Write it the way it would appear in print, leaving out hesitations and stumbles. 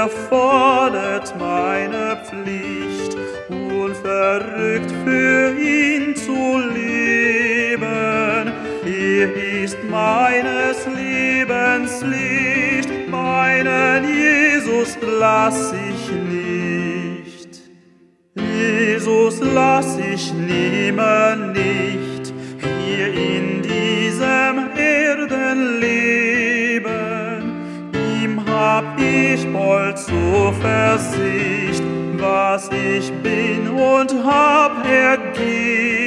erfordert meine Pflicht, unverrückt für ihn zu leben. Er ist meines Lebens Licht, meinen Jesus lass ich nicht. Jesus lass ich nimmer nicht, hier in diesem Erdenleben. Ihm hab ich voll Zuversicht, was ich bin und hab ergeben.